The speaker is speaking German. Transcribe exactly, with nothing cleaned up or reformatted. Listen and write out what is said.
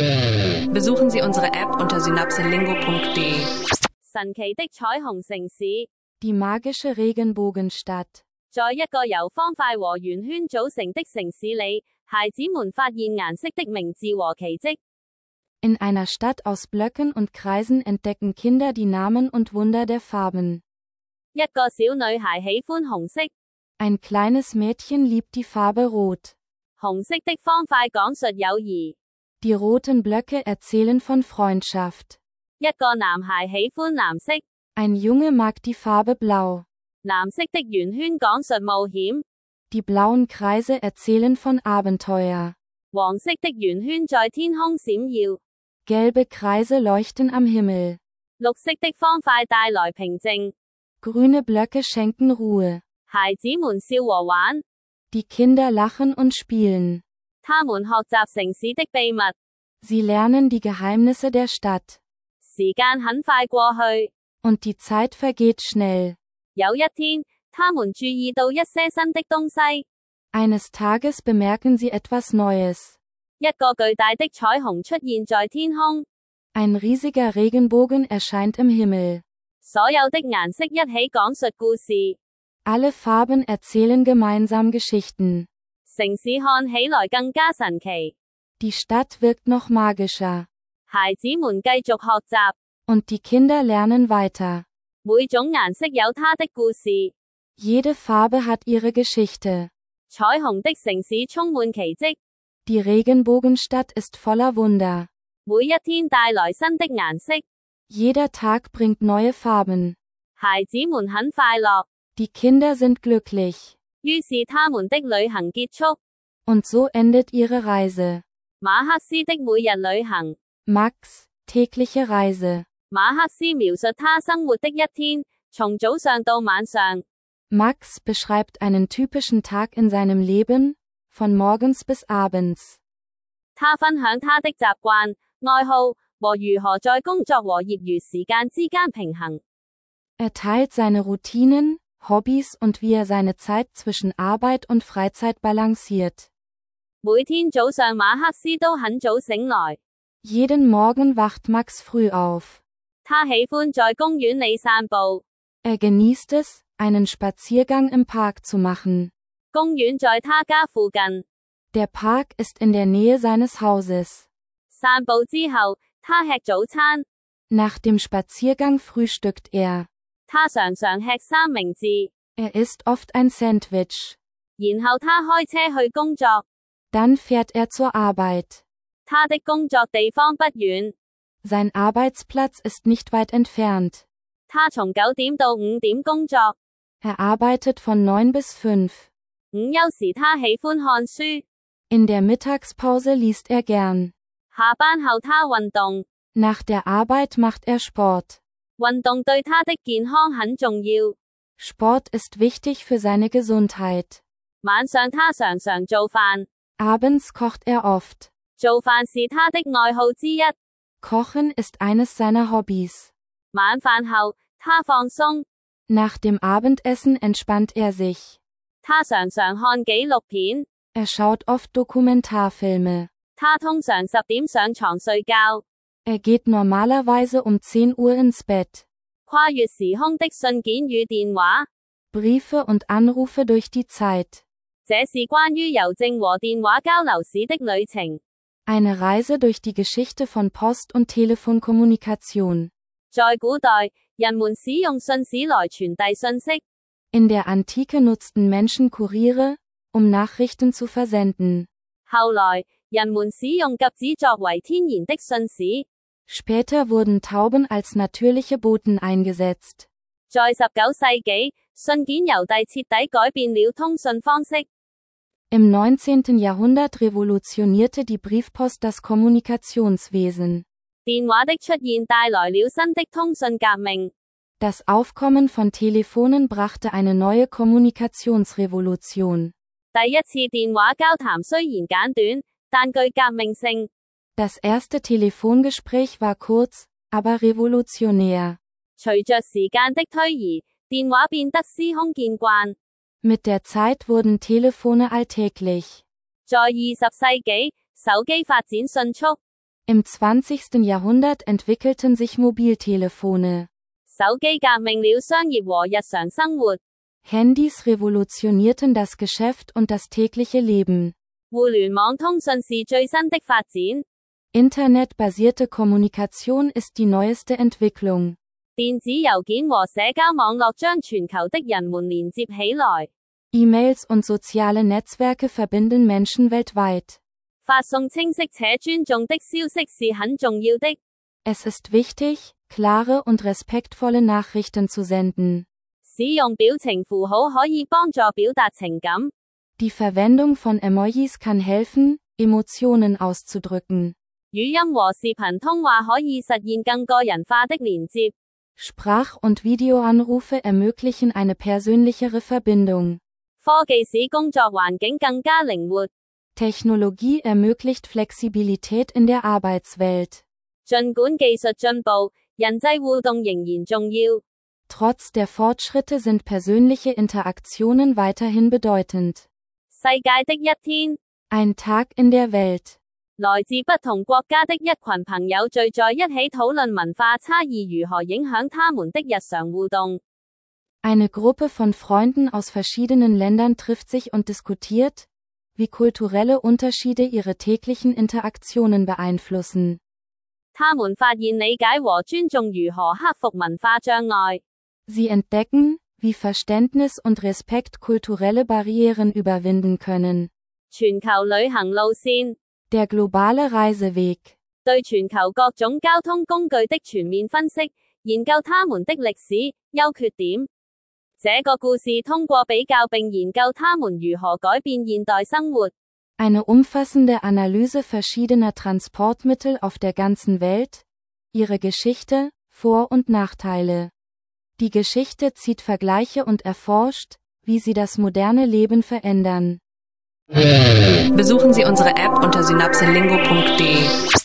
Besuchen Sie unsere App unter synapselingo punkt de. 神奇的彩虹城市 Die magische Regenbogenstadt. 在一個由方塊和圓圈組成的城市裏，孩子們發現顏色的名字和奇蹟。 In einer Stadt aus Blöcken und Kreisen entdecken Kinder die Namen und Wunder der Farben. 一個小女孩喜歡紅色， Ein kleines Mädchen liebt die Farbe Rot. 紅色的方塊講述友誼。 Die roten Blöcke erzählen von Freundschaft. 一個男孩喜歡藍色， Ein Junge mag die Farbe Blau. 藍色的圓圈講述冒險。 Die blauen Kreise erzählen von Abenteuer. 黃色的圓圈在天空閃耀。 Gelbe Kreise leuchten am Himmel. 綠色的方塊帶來平靜。 Grüne Blöcke schenken Ruhe. 孩子們笑和玩， Die Kinder lachen und spielen. 他們學習城市的秘密。 Sie lernen die Geheimnisse der Stadt. 時間很快過去。 Und die Zeit vergeht schnell. 有一天，他們注意到一些新的東西。 Eines Tages bemerken sie etwas Neues. 一個巨大的彩虹出現在天空， Ein riesiger Regenbogen erscheint im Himmel. 所有的顏色一起講述故事。 Alle Farben erzählen gemeinsam Geschichten. 城市看起來更加神奇。 Die Stadt wirkt noch magischer. 孩子們繼續學習， Und die Kinder lernen weiter. 每種顏色有它的故事。 Jede Farbe hat ihre Geschichte. 彩虹的城市充滿奇蹟， Die Regenbogenstadt ist voller Wunder. 每一天帶來新的顏色。 Jeder Tag bringt neue Farben. 孩子們很快樂， Die Kinder sind glücklich. 於是他們的旅行結束。 Und so endet ihre Reise. 馬克思的每日旅行。 Max, tägliche Reise. 馬克思描述他生活的一天，從早上到晚上。 Max beschreibt einen typischen Tag in seinem Leben, von morgens bis abends. 他分享他的習慣、愛好和如何在工作和業餘時間之間平衡。 Er teilt seine Routinen, Hobbys und wie er seine Zeit zwischen Arbeit und Freizeit balanciert. 每天早上馬克思都很早醒來。 Jeden Morgen wacht Max früh auf. 他喜歡在公園裏散步。 Er genießt es, einen Spaziergang im Park zu machen. 公園在他家附近。 Der Park ist in der Nähe seines Hauses. 散步之後，他吃早餐。 Nach dem Spaziergang frühstückt er. 他常常吃三明治。 Er isst oft ein Sandwich. 然後他開車去工作。 Dann fährt er zur Arbeit. 他的工作地方不遠。 Sein Arbeitsplatz ist nicht weit entfernt. 他從九點到五點工作。 Er arbeitet von neun bis fünf. 午休時他喜歡看書。 In der Mittagspause liest er gern. 下班後他運動。 Nach der Arbeit macht er Sport. 運動對他的健康很重要。 Sport ist wichtig für seine Gesundheit. 晚上他常常做飯。 Abends kocht er oft. 做飯是他的愛好之一。 Kochen ist eines seiner Hobbys. 晚飯後，他放鬆。 Nach dem Abendessen entspannt er sich. 他常常看紀錄片。 Er schaut oft Dokumentarfilme. 他通常十點上床睡覺。 Er geht normalerweise um zehn Uhr ins Bett. 跨越時空的信件與電話。 Briefe und Anrufe durch die Zeit. 這是關於郵政和電話交流史的旅程。 Eine Reise durch die Geschichte von Post- und Telefonkommunikation. 在古代，人們使用信使來傳遞信息。 In der Antike nutzten Menschen Kuriere, um Nachrichten zu versenden. 後來，人們使用鴿子作為天然的信使。 Später wurden Tauben als natürliche Boten eingesetzt. 在十九世紀，信件郵遞徹底改變了通訊方式。 Im neunzehnten Jahrhundert revolutionierte die Briefpost das Kommunikationswesen. 電話的出現帶來了新的通訊革命。 Das Aufkommen von Telefonen brachte eine neue Kommunikationsrevolution. 第一次電話交談雖然簡短，但具革命性。 Das erste Telefongespräch war kurz, aber revolutionär. 隨着時間的推移，電話變得司空見慣。 Mit der Zeit wurden Telefone alltäglich. 在二十世紀，手機發展迅速。 Im zwanzigsten Jahrhundert entwickelten sich Mobiltelefone. 手機革命了商業和日常生活。 Handys revolutionierten das Geschäft und das tägliche Leben. 互聯網通訊是最新的發展。 Internetbasierte Kommunikation ist die neueste Entwicklung. 電子郵件和社交網絡將全球的人們連接起來。 E-Mails und soziale Netzwerke verbinden Menschen weltweit. 發送清晰且尊重的消息是很重要的。 Es ist wichtig, klare und respektvolle Nachrichten zu senden. 使用表情符號可以幫助表達情感。 Die Verwendung von Emojis kann helfen, Emotionen auszudrücken. 語音和視頻通話可以實現更個人化的連接。 Sprach- und Videoanrufe ermöglichen eine persönlichere Verbindung. 科技使工作環境更加靈活。 Technologie ermöglicht Flexibilität in der Arbeitswelt. 儘管技術進步，人際互動仍然重要。 Trotz der Fortschritte sind persönliche Interaktionen weiterhin bedeutend. 世界的一天， Ein Tag in der Welt. 來自不同國家的一群朋友聚在一起討論文化差異如何影響他們的日常互動。 Eine Gruppe von Freunden aus verschiedenen Ländern trifft sich und diskutiert, wie kulturelle Unterschiede ihre täglichen Interaktionen beeinflussen. 他們發現理解和尊重如何克服文化障礙。 Sie entdecken, wie Verständnis und Respekt kulturelle Barrieren überwinden können. 全球旅行路線， Der globale Reiseweg. 對全球各種交通工具的全面分析，研究它們的歷史、優缺點。這個故事通過比較並研究它們如何改變現代生活。 Eine umfassende Analyse verschiedener Transportmittel auf der ganzen Welt, ihre Geschichte, Vor- und Nachteile. Die Geschichte zieht Vergleiche und erforscht, wie sie das moderne Leben verändern. Besuchen Sie unsere App unter synapselingo punkt de.